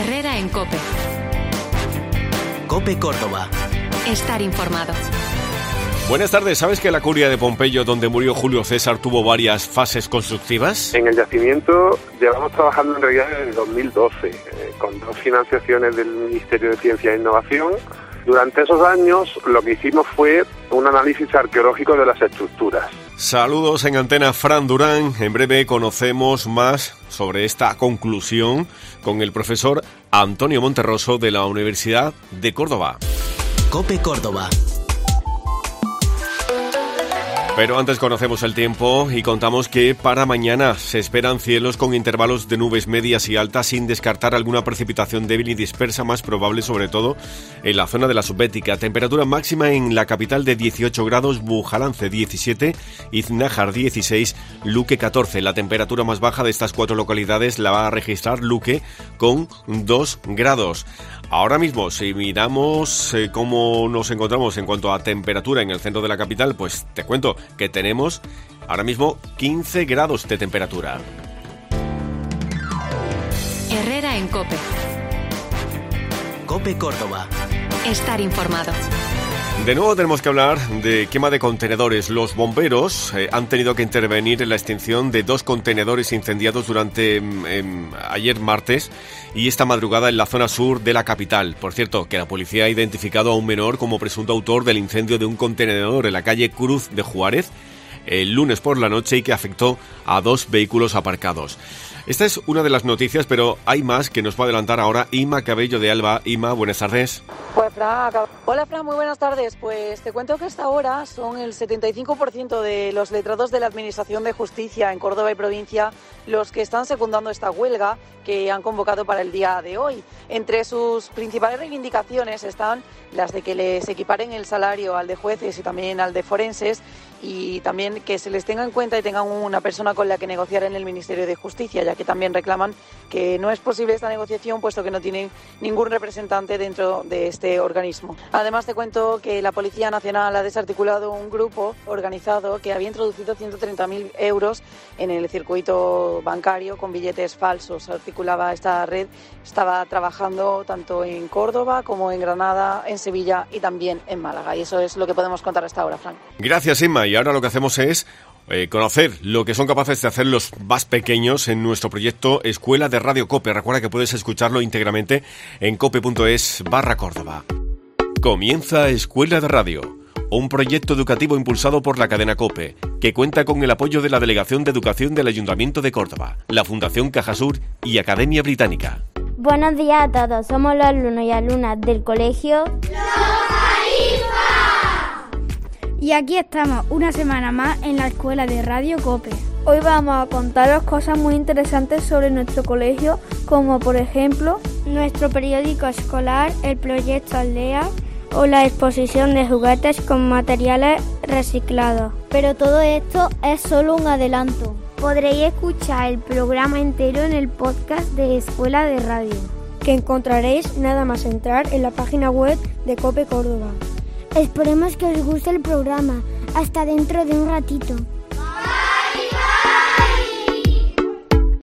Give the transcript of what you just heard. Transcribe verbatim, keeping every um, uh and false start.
Herrera en COPE. COPE Córdoba. Estar informado. Buenas tardes. ¿Sabes que la curia de Pompeyo, donde murió Julio César, tuvo varias fases constructivas? En el yacimiento llevamos trabajando en realidad desde el dos mil doce, eh, con dos financiaciones del Ministerio de Ciencia e Innovación. Durante esos años lo que hicimos fue un análisis arqueológico de las estructuras. Saludos en Antena, Fran Durán. En breve conocemos más sobre esta conclusión con el profesor Antonio Monterroso de la Universidad de Córdoba. COPE Córdoba. Pero antes conocemos el tiempo y contamos que para mañana se esperan cielos con intervalos de nubes medias y altas, sin descartar alguna precipitación débil y dispersa, más probable sobre todo en la zona de la Subbética. Temperatura máxima en la capital de dieciocho grados, Bujalance diecisiete, Iznájar dieciséis, Luque catorce. La temperatura más baja de estas cuatro localidades la va a registrar Luque con dos grados. Ahora mismo, si miramos eh, cómo nos encontramos en cuanto a temperatura en el centro de la capital, pues te cuento que tenemos ahora mismo quince grados de temperatura. Herrera en COPE. COPE Córdoba. Estar informado. De nuevo tenemos que hablar de quema de contenedores. Los bomberos eh, han tenido que intervenir en la extinción de dos contenedores incendiados durante eh, ayer martes y esta madrugada en la zona sur de la capital. Por cierto, que la policía ha identificado a un menor como presunto autor del incendio de un contenedor en la calle Cruz de Juárez el lunes por la noche y que afectó a dos vehículos aparcados. Esta es una de las noticias, pero hay más que nos va a adelantar ahora Ima Cabello de Alba. Ima, buenas tardes. Pues Fran, hola Fran, muy buenas tardes. Pues te cuento que hasta ahora son el setenta y cinco por ciento de los letrados de la Administración de Justicia en Córdoba y provincia los que están secundando esta huelga que han convocado para el día de hoy. Entre sus principales reivindicaciones están las de que les equiparen el salario al de jueces y también al de forenses, y también que se les tenga en cuenta y tengan una persona con la que negociar en el Ministerio de Justicia, ya que también reclaman que no es posible esta negociación puesto que no tienen ningún representante dentro de este organismo. Además te cuento que la Policía Nacional ha desarticulado un grupo organizado que había introducido ciento treinta mil euros en el circuito bancario con billetes falsos. Articulaba esta red, estaba trabajando tanto en Córdoba como en Granada, en Sevilla y también en Málaga, y eso es lo que podemos contar hasta ahora, Frank. Gracias, Inma. Y ahora lo que hacemos es eh, conocer lo que son capaces de hacer los más pequeños en nuestro proyecto Escuela de Radio COPE. Recuerda que puedes escucharlo íntegramente en cope.es barra Córdoba. Comienza Escuela de Radio, un proyecto educativo impulsado por la cadena COPE, que cuenta con el apoyo de la Delegación de Educación del Ayuntamiento de Córdoba, la Fundación Cajasur y Academia Británica. Buenos días a todos, somos los alumnos y alumnas del colegio y aquí estamos una semana más en la Escuela de Radio COPE. Hoy vamos a contaros cosas muy interesantes sobre nuestro colegio, como por ejemplo nuestro periódico escolar, el proyecto Aldea o la exposición de juguetes con materiales reciclados. Pero todo esto es solo un adelanto. Podréis escuchar el programa entero en el podcast de Escuela de Radio, que encontraréis nada más entrar en la página web de COPE Córdoba. Esperemos que os guste el programa. Hasta dentro de un ratito.